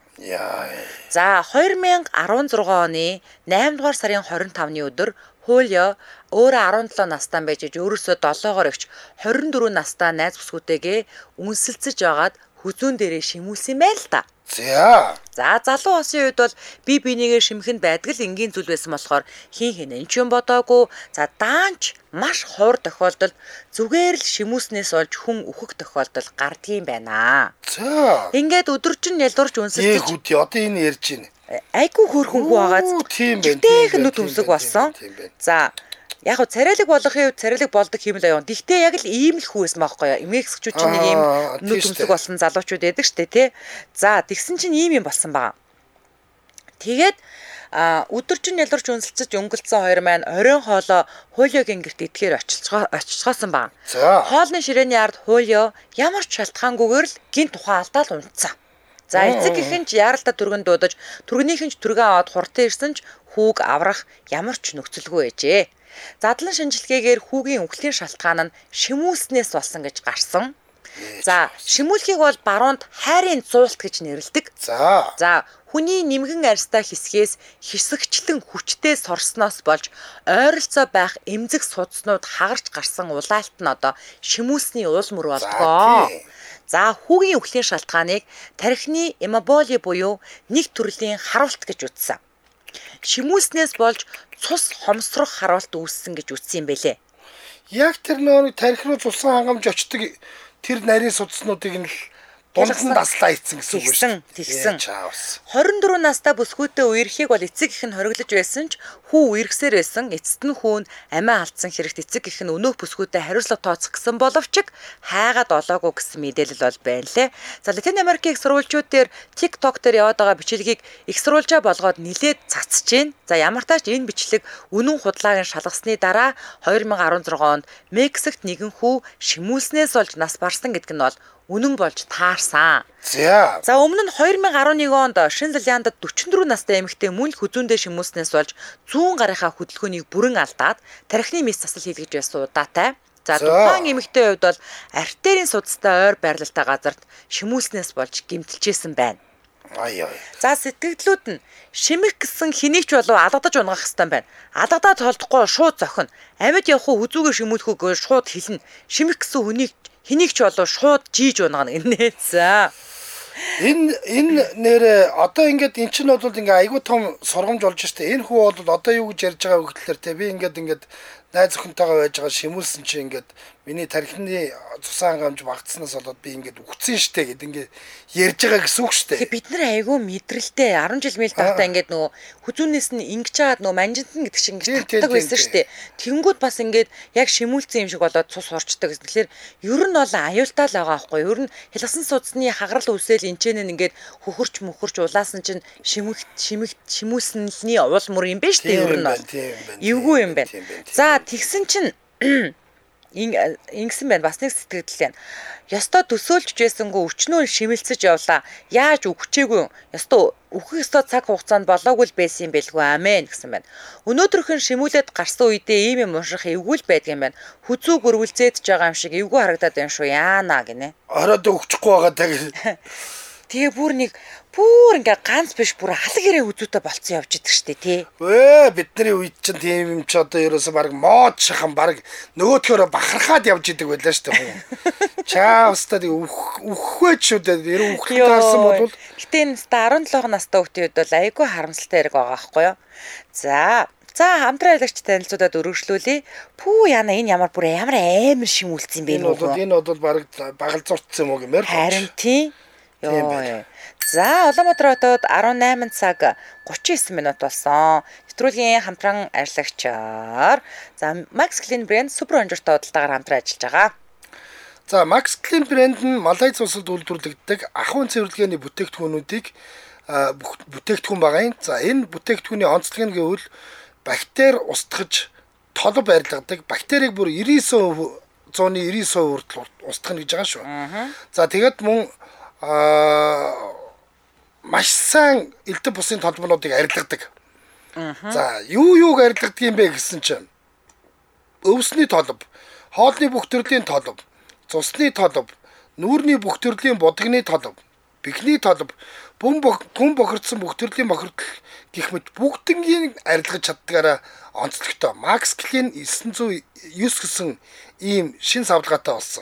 За 2016 оны 8 дугаар сарын 25-ны өдөр Хулио өөрөө 17 настай байж өөрөөсөө 7-оор өгч 24 настай найз бүсгүйтэйгээ үнсэлцэж байгаад хүзүүн дээрээ шимүүлсэн байл та. За залуу осын үед бол бинийгээ шимхэнд байдаг л энгийн зүйл байсан болохоор хин энэ ч юм бодоогүй. За даанч маш ховор тохиолдолд зүгээр л шимүүлснээс болж хүн үхэх тохиолдол гардгийн байна. За ингээд өдөржин ялдурч үнсэлцэж хүүти одоо энэ ярьж байна. Айгүй хөөрхөн хүү байгааз. Тэгтэйх нүд өмсөг болсон. За яг хөө царайлаг болохын үед царайлаг болдог хэмэл аян. Тэгтээ яг л ийм л хүүсэн байхгүй юу? Мексикчууд чинь нэг ийм нүд өмсөг болсон залуучууд байдаг штэ тий. За тэгсэн чинь ийм юм болсон байгаа. Тэгээд өдөржин ялгарч үнсэлцэж өнгөлцсөн хоёр маань оройн хоолоо Хулиогийн гэрт идэхээр очицгоосон байна. Хоолны ширээний ард Хулио ямар ч шалтгаангүйгээр л гинт тухайн алдаал унтсан. За эцэг ихэн ч яаралтай түргэн дуудаж түргэнийхэн ч түргэн аваад хурдан ирсэн ч хүүг аврах ямар ч нөхцөлгүй байжээ. Задлан шинжилгээгээр хүүгийн үхлийн шалтгаан нь шимүүлснээс болсон гэж гарсан. За шимүүлхийг бол баруунд хайрын зуулт гэж нэрлэдэг. За хүний нэмгэн арьстай хэсгээс хэсэгчлэн хүчтэй сорсноос болж ойролцоо байх эмзэг судснууд хагарч гарсан улаалт нь одоо шимүүлсний уул мөр болдгоо. За хүүгийн үхлийн шалтгааныг тархины эмаболи буюу нэг төрлийн харуулт гэж үзсэн. Шимүүлснээс болж цус хомсрох харуулт үүссэн гэж үзсэн юм бэлээ. Яг тэр нөр тархи руу цусан хангамж очдог тэр нарийн судснуудыг нь дунд нь даслаа ийцэн гэсэн үг шүү. Тэгсэн. 24 настай бүсгүйтэй үерхийг бол эцэг их нь хориглож байсан ч хүү үерхсээр байсан. Эцэст нь хүү нь амиа алдсан хэрэгт эцэг их нь өнөөх бүсгүйтэй хариуцлага тооцох гэсэн боловч хайгаад олоогүй гэсэн мэдээлэл бол байна лээ. За Латин Америкийн их сурвалжууд дээр TikTok дээр яваад байгаа бичлэгийг их сурвалжаа болгоод нилээд цацж байна. За ямар тач энэ бичлэг үнэн худлааг нь шалгасны дараа 2016 онд Мексикт нэгэн хүү шимүүлснээс болж нас барсан гэдэг нь бол үнэн болж таарсан. За өмнө нь 2011 онд Шинэ Зеландад 44 настай эмэгтэй мөн л хүзүүндээ шимүүлснээс болж 100 гарынхаа хөдөлгөөнийг бүрэн алдаад тархины мэс засал хийлгэж байсан удаатай. За тухайн эмэгтэй хувьд бол артерийн судастай ойр байрлалтай газарт шимүүлснээс болж гэмтэлжсэн байна. За сэтгэгдлүүд нь шимэх гэсэн хэнийг ч болов алгадаж унгах хэвээр байна. Алгадаад толдохгүй шууд зохино. Амьд явах хүзүүгээр шимүүлэхүүг шууд хэлнэ. Шимэх гэсэн хүнийг хэнийг ч болов шууд жийж унгана гинэ. За Энэ нэр одоо ингээд эн чинь бол ингээ айгуу том сургамж болж штэ. Энэ хүү бол одоо юу гэж ярьж байгаа вэ гэхэлэр те би ингээд найз охинтойгоо байж байгаа шимүүлсэн чи ингээд миний тархины цусан хангамж багтснаас болоод би ингээд үхсэн штэ гэд ингээд ярьж байгаа гэсэн үг штэ. Бид нар айгүй мэдрэлтэй 10 жил мэл тахта ингээд нөгөө хүзүүнээс нь ингэж чаад нөгөө манжинтан гэдэг шиг ингэж татдаг байсан штэ. Тэнгүүд бас ингээд яг шимүүлсэн юм шиг болоод цус урчдаг. Тэгэхээр ер нь бол аюултай л байгаа байхгүй. Ер нь хялгасан судасны хагарал үсэл энчэн нь ингээд хөхөрч мөхөрч улаасан чинь шимүүлсэнлний уул мөр юм байна штэ ер нь бол. Эвгүй юм байна. За тэгсэн чинь ингэсэн байна. Бас нэг сэтгэл байна. Ёстой төсөөлж байсангүй өчнөө шимэлцэж явлаа. Яаж өгчээгүй юм? Ёстой өөхөх ёстой цаг хугацаанд болоогүй л байсан юм бэлгүй амин гэсэн байна. Өнөөдрийнхэн шимүүлээд гарсан үедээ ийм юм унших эвгүй л байдаг юм байна. Хүзүү гөрвөлзээд байгаа юм шиг эвгүй харагдаад байна шүү. Яана гинэ. Ороод өгчихгүй байгаа таг. Тэгээ бүр ингээ ганц биш бүр алга гэрээ үзүүтэй болцсон явж идэг штэ тий. Бидний үед чинь тийм юм ч одоо ерөөсө баг мод шахан баг нөгөөдхөөрөө бахархаад явж идэг байлаа штэ хүн. Чаавстад үхвээ ч үдээ ерөө үхлээ гарсан бол гэтээ энэ 17 настай хүүхдийн үед бол айгүй харамсалтай хэрэг байгаа байхгүй юу. За хамтран аялагч танилцуудад өргөжлүүлье. Пүү яна энэ ямар амар шимүүлсэн юм бэ нөө. Энэ бол баг багал зурцсан юм уу гэмээр. Харин тий. Йоо. За Улаанбаатар хотод 18 цаг 39 минут болсон. Нэвтрүүлгийн хамтран ажиллагчаар Max Clean брэнд супер онжиртой худалдаагаар хамтран ажиллаж байгаа. За Max Clean брэнд нь Малайз улсад үйлдвэрлэгддэг ахуйн цэвэрлэгээний бүтээгдэхүүнүүдийг бүтээгдэхүүн байгаа юм. За энэ бүтээгдэхүүний онцлог нь гэвэл бактери устгаж толб барилгадаг. Бактерийг бүр 99% 99% хүртэл устгах гэж байгаа шүү. За тэгээд мөн маш сайн элдв бусын толбонуудыг арилгадаг. За юуг арилгадаг юм бэ гэсэн чинь өвсний толб, хоолны бүх төрлийн толб, цусны толб, нүүрний бүх төрлийн будагны толб, бихний толб, бүм бохирдсон бүх төрлийн бохирдол гэх мэт бүгднийг арилгаж чаддгаараа онцлогтой. Max Clean 909 гэсэн ийм шин савлгаатай болсон.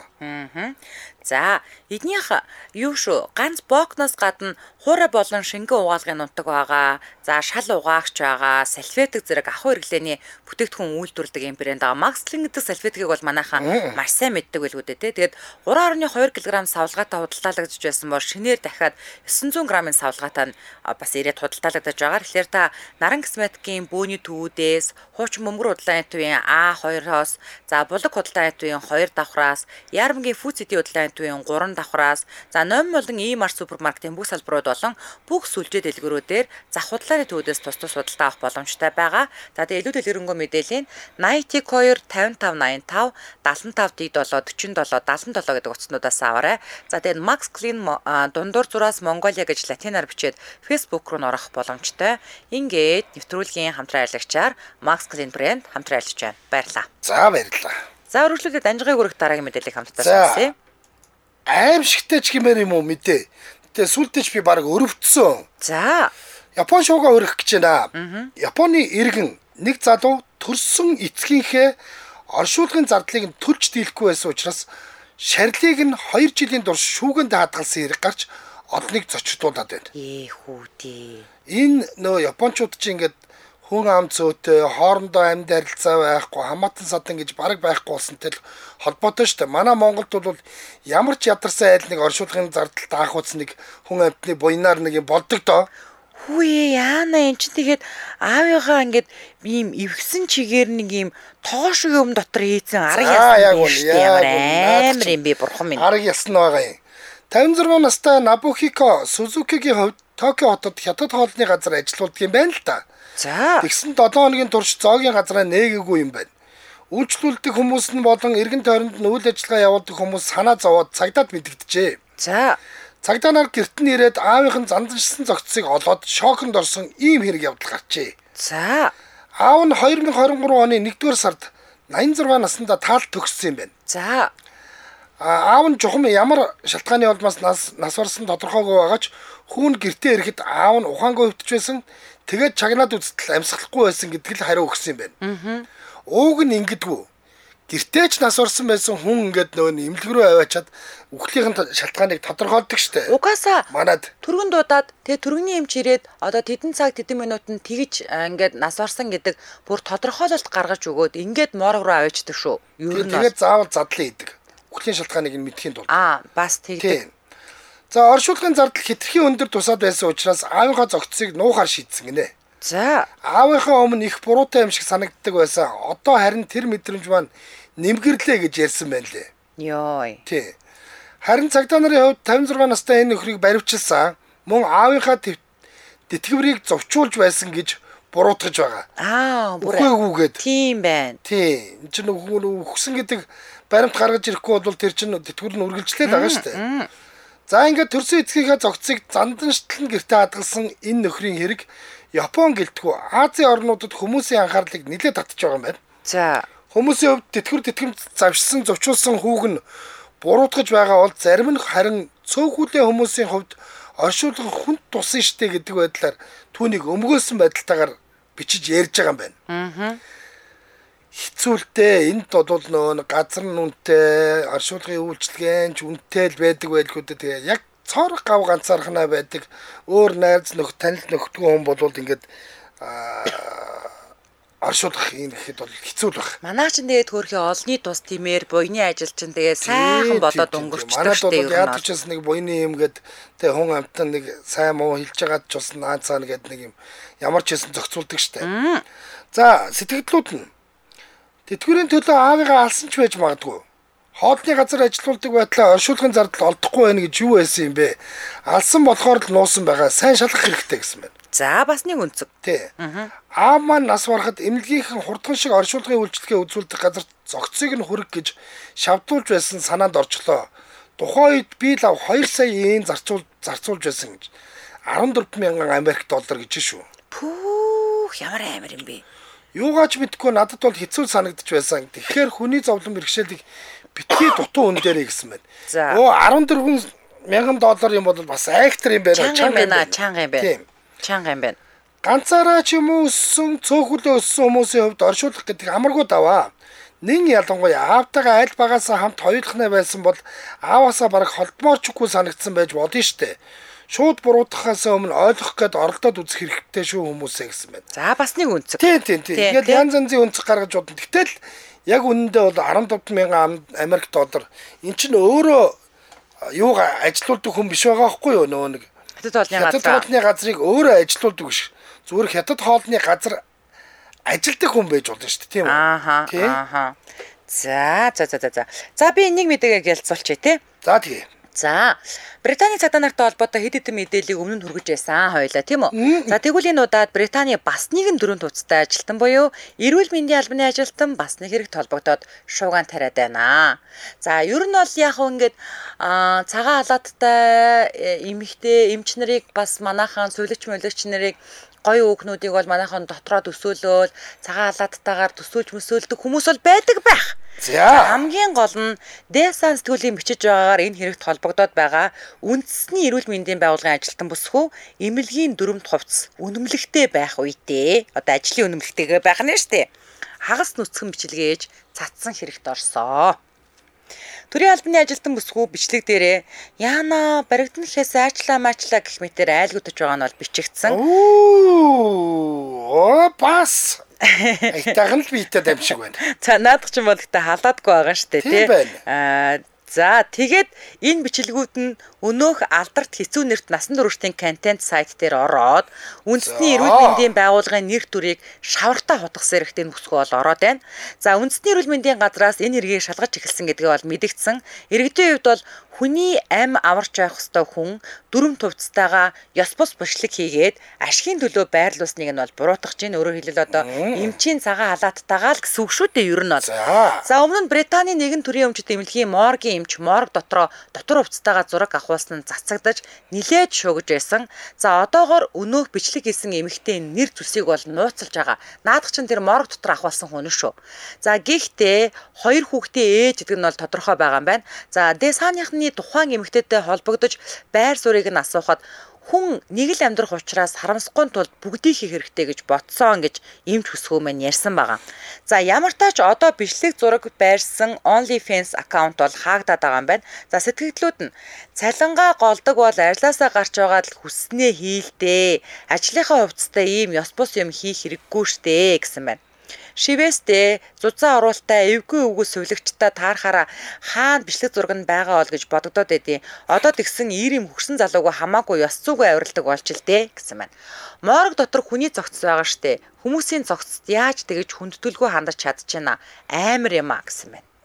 За эднийх юу шүү ганц бокноос гадна хуурай болон шингэн угаалгын нутаг байгаа. За шал угаагч байгаа. Салфетик зэрэг ахуй хэрэглээний бүтээгдэхүүн үйлдвэрлэдэг юм брэнд байгаа. Max Clean гэдэг салфетикийг бол манайхан маш сайн мэддэг байлгүй дээ. Тэгээд 3.2 кг савлгаатай худалдаалагдж байсан бол шинээр дахиад 900 г-ын савлгаатай бас ирээд худалдаалагдаж байгаа. Тэгэхээр та Наран косметикийн бөөний төвүүдээс хуучин бөмбөр худалдааны төвийн А2-оос, за булаг худалдааны төвийн 2 давхраас, Яармгийн Food City худалдааны төвийн 3 давхраас, за Номин болон E-Mart супермаркетын бүх салбарууд болон бүх сүлжээ дэлгүүрүүдээр зах худалдааны төвүүдээс тус худалдаа авах боломжтой байгаа. За тэгээ илүү дэлгэрэнгүй мэдээллийн 82 5585 75 47 47 77 гэдэг утаснуудаас аваарай. За тэгээ Max Clean дундуур зураас Монголиа гэж латинаар бичээд Facebook руу орох боломжтой. Ингээд нэвтрүүлгийн хамтран аялагчаар Max Clean брэнд хамтран ажиллаж байна. Баярлалаа. За баярлалаа. За өргөжлүүлээд Данжигын хүрэх дараагийн мэдээллийг хамтдаа сонсъё. Аимшигтэй ч гэмээр юм уу мэдээ. Тэгээ сүлдэж би баг өрөвдсөн. За Япон шуугаа өргөх гэж байна. Японы иргэн нэг залуу төрсөн эцгийнхээ оршуулгын зардлыг нь төлж дийлэхгүй байсан учраас шарилыг нь 2 жилийн турш шүүгэнд хадгалсан хэрэг гарч одныг зочдуулаад байна. Хүүдээ. Энэ нөө японочууд чинь ингээд хүн ам цөөтэй хоорондоо амьд харилцаа байхгүй хамаатан садан гэж бараг байхгүй болсонтэй л холбоотой шүү дээ. Манай Монголд бол ямар ч ядарсан айл нэг оршуулгын зардалд анх удаа нэг хүн амьтны буйнаар нэг юм болдог доо. Хүүе яана эн чинь тэгээд аавыгаа ингээд ийм эвгсэн чигээр нэг ийм тоошгүй юм дотор хийцэн арга ясан амар юм би бурхан минь. Арга ясан байгаа юм. 56 настай Набухико Сузукигийн хувьд Токио хотод хятад хоолны газар ажилладаг юм байна л да. За. Тэгсэн 7 хоногийн турш зоогийн газраа нээгээгүй юм байна. Үйлчлүүлдэг хүмүүс нь болон эргэн тойронд нь үйл ажиллагаа явуулдаг хүмүүс санаа зовоод цагдаад мэдэгдэжээ. За. Цагдаа нар гэрт нь ирээд аавынх нь занданшсан зогцсыг олоод шоконд орсон ийм хэрэг явдал гарчээ. За. Аав нь 2023 оны 1-р сард 86 наснда таалт төгссөн юм байна. За. Аав нь жухам ямар шалтгааны улмаас нас барсан тодорхойгүй байгаа ч хүүн гэртээ ирэхэд аав нь ухаангүй хөвтөж байсан. Тэгээд чагнаад үзтэл амьсгалахгүй байсан гэдгийг л хариу өгсөн юм байна. Ууг нь ингэдэггүй. гэртээ ч нас орсон байсан хүн ингээд нөгөө имлэг рүү аваачаад үхлийн шалтгааныг тодорхойлдог штэ. Угаасаа манад түргэн дуудаад тэгээ түргэний эмч ирээд одоо тэдэн цаг тэдэн минутанд тэгж ингээд нас орсон гэдэг бүр тодорхойлолт гаргаж өгөөд ингээд морг руу аваачдаг шүү. Ер нь тэгээд заавал задлан идэг. Үхлийн шалтгааныг нь мэдхийн тулд. Бас тэгдэг. За оршуулгын зардал хэтэрхий өндөр тусаад байсан учраас аавынхаа зогцсыг нуухаар шийдсэн гинэ. За аавынхаа өмнө их буруутай юм шиг санагддаг байсан. Одоо харин тэр мэдрэмж маань нэмгэрлээ гэж ярьсан байна лээ. Йой. Тий. Харин цагдаа нарын хувьд 56 настай энэ нөхрийг баривчилсан мөн аавынхаа тэтгэврийг зовчуулж байсан гэж буруутгаж байгаа. Үхэгүйгээд. Тийм байна. Тий. Энд чинь үхсэн гэдэг баримт гаргаж ирэхгүй бол тэр чинь тэтгэвэр нь үргэлжлээд байгаа шүү дээ. За ингээд төрсөн эцгийнхээ зогцыг зандан шитлэн гэртээ хадгалсан энэ нөхрийн хэрэг Япон гэлтгүү Азийн орнуудад хүмүүсийн анхаарлыг нэлээд татж байгаа юм байна. За хүмүүсийн хувьд тэтгэврт завшсан зовчулсан хүүг нь буруутгаж байгаа бол зарим нь харин цөөхүүлээ хүмүүсийн хувьд оршуулгын хүнд тусан штэ гэдэг байдлаар түүнийг өмгөөлсөн байдалтайгаар бичиж ярьж байгаа юм байна. Хэцүүлтэй энд бол нөө газар нь үнэтэй оршуулгын үйлчлэгээнч үнэтэй л байдаг байлгүй дээ. Тэгээ яг цорох гав ганцаархнаа байдаг өөр найз танил нөхдгөө хүн бол ингээд оршуулах юм гэхэд бол хэцүү л баг. Манай ч тэгээд хөөрхий олонний тус тиймэр буйны ажил чинь тэгээд сайхан болоод өнгөрчдөг шүү дээ. Манайд бол яадаг ч нэг буйны юм гээд тэг хүн амтан нэг сайн муу хэлж байгаад ч бас наацаа гээд нэг юм ямар ч хэсэн зохицуулдаг шүү дээ. За сэтгэлдлүүд нь тэтгэврийн төлөө аавыгаа алсан ч байж магадгүй. Хоолны газар ажилуулдаг байдлаа оршуулгын зардал олдохгүй байх гэж юу байсан юм бэ? Алсан болохоор л нуусан байгаа. Сайн шалгах хэрэгтэй гэсэн байна. За бас нэг үнцэг. Тий. Аав маань нас барахад эмнэлгийнхэн хурдхан шиг оршуулгын үйлчлэгээ үзүүлдэг газар зогцыг нь хүрэх гэж шавдуулж байсан санаанд орчлоо. Тухайн үед би лав 2 сая иен зарцуулж байсан гэж 14,000 Америк доллар гэж шүү. Пүүх ямар амар юм бэ? Юугаач мэдгүй надад бол хэцүү санагдчих байсан. Тэгэхээр хүний зовлон бэрхшээлийг битгий дутуу үн дээрээ гэсэн байна. $14,000 юм бол бас айхтар юм байна. Чанга юм байна. Ганцаараа ч юм уу өссөн цөөхөлөө өссөн хүмүүсийн хувьд оршуулах гэдэг амаргүй даваа. Нин ялангуяа аавтайгаа аль багаасаа хамт хоёулахнаа байсан бол ааваасаа бараг холдмоорчгүй санагдсан байж болно штэ. Шууд буруутгахаас өмнө ойлгох гээд оролдоод үзэх хэрэгтэй шүү хүмүүсээ гэсэн байна. За бас нэг үнцэг. Тийм. Ингээд янз янзын үнцэг гаргаж бодно. Гэтэл яг үнэндээ бол 17,000 Америк доллар. Эн чинь өөрөө юугаа ажилуулдаг хүн биш байгаа байхгүй юу? Нөө нэг хятад хоолны газрыг өөрөө ажилуулдаг биш. Зүгээр хятад хоолны газар ажилдаг хүн байж болно шүү дээ. Тийм үү? За. За би нэг мэдээгээ ялцуулчих тий. За тэгээ. За Британий цагдаа нартай холбоотой хэд хэдэн мэдээллийг өмнө нь хүргэж байсан хоёлаа тийм үү. За тэгвэл энэ удаад Британий бас нэгэн дөрөв туцтай ажилтан буюу эрүүл мэндийн албаны ажилтан бас нэг хэрэгт холбогдоод шуугаан тариад байна. За ер нь бол яг ингээд цагаан халааттай эмэгтэй эмч нарыг бас манайхан сүлэгч нарыг гоё өөхнүүдийг бол манайхан дотроо төсөөлөөл цагаан халааттайгаар төсөөлж мөсөөлдөг хүмүүс бол байдаг байх. За хамгийн гол нь Дэсан сэтгүүлийн бичиж байгаагаар энэ хэрэгт холбогдоод байгаа үндэсний эрүүл мэндийн байгууллагын ажилтан бүсгүй эмнэлгийн дөрөмт хувцс үнэмлэхтэй байх үедээ одоо ажлын үнэмлэхтэйгээ байх нь шүү дээ. Хагас нүцгэн бичлэгээж цацсан хэрэгт орсоо. Төрийн албаны ажилтан бүсгүй бичлэг дээрээ яана баригдана гэхээс айчлаа гэх мэтээр айлгуудаж байгаа нь бол бичигдсэн. Бас айтайхан л биетэй дамжиг байна. За наадах ч юм бол ихтэй халаадгүй байгаа штэ тий. За тэгээд энэ бичлэгүүд нь өнөөх алдарт хэцүү нэрт насан туршийн контент сайт дээр ороод үндэсний эрүүл мэндийн байгууллагын нэр төрийг шавартаа хутгасан хэрэгтэй нөхцөл бол ороод байна. За үндэсний эрүүл мэндийн газраас энэ хэргийг шалгаж эхэлсэн гэдгээ бол мэдэгдсэн. Иргэдийн хувьд бол хүний ам аварч явах ёстой хүн дөрөв тувцтайгаа ёс бус бичлэг хийгээд ашигын төлөө байрлуулсныг нь бол буруутгах чинь өөрөөр хэлбэл одоо эмчийн цагаан халааттайгаа л гэсэн үг шүү дээ ер нь бол. За өмнө нь Британий нэгэн төрлийн өмчт эмнэлгийн моргийн эмч морг дотор хувцтайгаа зураг авахулсан нь цацагдаж нилээд шуугж байсан. За одоогоор өнөөх бичлэг хийсэн эмэгтэй нэр зүсийг бол нууцлж байгаа. Наадах чинь тэр морг дотор авахулсан хүн шүү. За гэхдээ хоёр хүүхдээ ээж гэдэг нь бол тодорхой байгаа юм байна. За Дэсаныхны тухайн эмэгтэйтэй холбогдож байр суурийг нь асуухад хүн нэг л амьдрах учраас харамсахгүй тулд бүгдийг хийх хэрэгтэй гэж ботсон гэж эмч хүсгөө мэн ярьсан байгаа. За ямар тач одоо бичлэг зураг байрсан OnlyFans аккаунт бол хаагдаад байгаа юм байна. За сэтгэгдлүүд нь цалингаа голдог бол арилаасаа гарч байгаад л хүснээ хийлдээ. Ажлынхаа хувцастай ийм ёс бус юм хийх хэрэггүй штэ гэсэн байна. Шивэстэй зузаан оруулалтаа эвгүй өвгөө сувлагчтай таарахаараа хаана бичлэг зураг нь байгаа бол гэж бодогдоод байдیں۔ Одоо тэгсэн ийм хөрсөн залууг хамаагүй ёс зүйгүй авиралдаг болж л дээ гэсэн байна. Морг дотор хүний зогц байгаа штэ. Хүмүүсийн зогцод яаж тэгэж хүндэтгэлгүй хандаж чадчихна амар юм а гэсэн байна.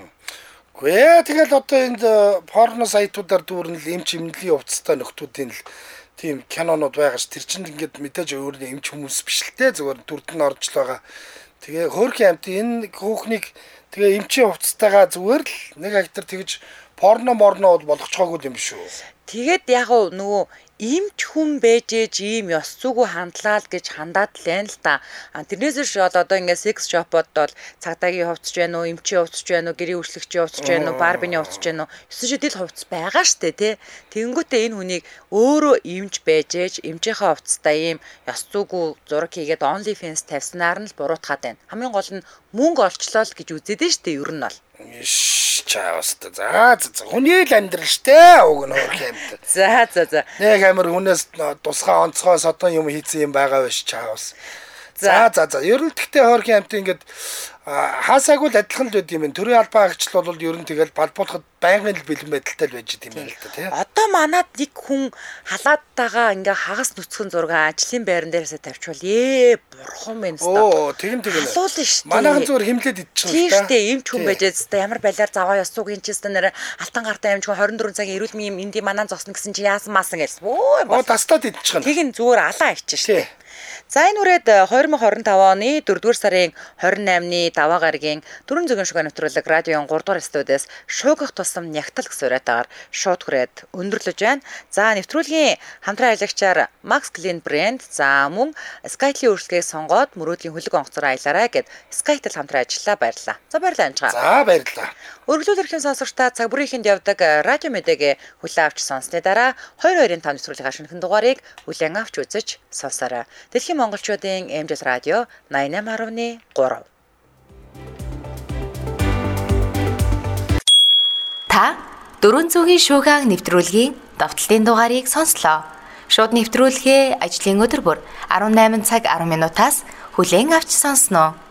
Гэхдээ тэгэл одоо энд порно сайтуудаар дүүрэн л эмч эмнэлгийн хувцастай нөхдүүдийн л тийм кинонууд байгаа ш. Тэр чинь ингээд мэдээж өөрөө эмч хүмүүс биш л те зүгээр дүрд нь орж л байгаа. Тэгээ хөөрхөн амт энэ хүүхнийг тэгээ эмчийн хувцастайгаа зүгээр л нэг агтар тэгж порно морно бол болгоцгоогүй юм шүү. Тэгээд яг нөгөө эмч хүн байж ийм ёс зүгөө хандлаа л гэж хандаад л байна л та. Тэрнээс биш бол одоо ингээд секс шопод бол цагдаагийн хувцж байна уу, эмчийн хувцж байна уу, гэрийн үйлчлэгчийн хувцж байна уу, барбины хувцж байна уу? Эсвэл шидэл хувцс байгаа штэ тий. Тэгэнгүүтээ энэ хүнийг өөрөө эмч байж эмчийнхээ хувцастай ийм ёс зүгөө зураг хийгээд OnlyFans тавьснаар нь л буруутгаад байна. Хамгийн гол нь мөнгө олчлоо л гэж үзээд нь штэ ер нь бол. Чаавста. За хүний л амьдрал штэ уг нь хөөрхөн амт. За. Нэг амар хүнээс тусгай онцгой содон юм хийсэн юм байгаа биш чаавс. За. Ер нь тэгтээ хөөрхөн амт ингээд хаасаагүй л адилхан л байд юм. Төрийн албан хаагчл бол ер нь тэгэл балбуулахад байнгын л бэлэн байдалтай л байж идэм байл л та тий. Одоо манад нэг хүн халаад тагаа ингээ хагас нүцгэн зураг ажлын байран дээрээсээ тавьчвал бурхан мэн ста. Тэгэн. Асуулна шүү дээ. Манайхан зүгээр химлээд идчихсэн л та. Тий, эмч хүн байж ста ямар балиар заваа ёсуугийн чистэ нэр алтан гартаа амжгүй 24 цагийн эрүүл мэндийн энд манаа зогсно гэсэн чи яасан маасан гэсэн. Дастаад идчихсэн. Тэгин зүгээр алаа ичсэн шүү дээ. За энэ үрээд 2025 оны 4-р сарын 28-ны даваа гарагийн дөрвөн зөвгийн шугай нэвтрүүлэг радион 3-р студиэс шуугах тусам нягтал гэсэн уриатаар шууд хүрээд өндөрлөж байна. За нэвтрүүлгийн хамтран аялагчаар Max Clean брэнд за мөн Skytel үйлчилгээг сонгоод мөрөөдлийн хөлөг онгоцоор аялаарай гэд Skytel хамтран ажиллаа баярлаа. За баярлалаа анчгаа. За баярлалаа. Өргөлүүд эрхэм сонсогчдаа цаг бүрийнхэнд явдаг радио мэдээг хүлээн авч сонссны дараа 22-ын 5 нэвтрүүлгийн шинэхэн дугаарыг хүлээн авч үзэж сонсоорой. Дэлхийн монголчуудын MJS радио 88.3. Та 400-ийн шуугиан нэвтрүүлгийн давталтын дугаарыг сонслоо. Шууд нэвтрүүлгээ ажлын өдөр бүр 18 цаг 10 минутаас хүлээн авч сонсноо.